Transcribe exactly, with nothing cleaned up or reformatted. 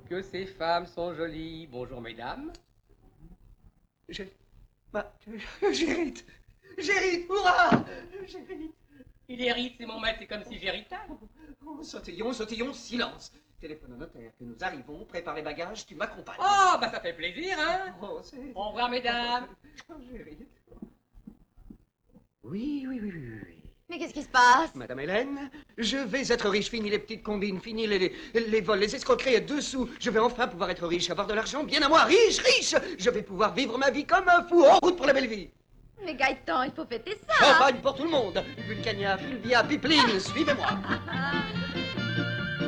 que ces femmes sont jolies. Bonjour, mesdames. J'ai... Bah, j'hérite. J'hérite, hurrah! J'hérite. Il hérite, c'est mon maître, c'est comme si j'héritais. Oh, sautillons, sautillons, silence. Téléphone au notaire que nous arrivons, prépare les bagages, tu m'accompagnes. Oh, bah ça fait plaisir, hein? Oh, c'est... Au revoir, mesdames. J'hérite. Oui, oui, oui, oui, oui. Mais qu'est-ce qui se passe? Madame Hélène, je vais être riche. Fini les petites combines, fini les, les, les vols, les escroqueries et dessous. Je vais enfin pouvoir être riche, avoir de l'argent bien à moi. Riche, riche. Je vais pouvoir vivre ma vie comme un fou. En route pour la belle vie. Mais Gaëtan, il faut fêter ça. Champagne pour tout le monde. Vulcania, Fulvia, Pipeline, suivez-moi.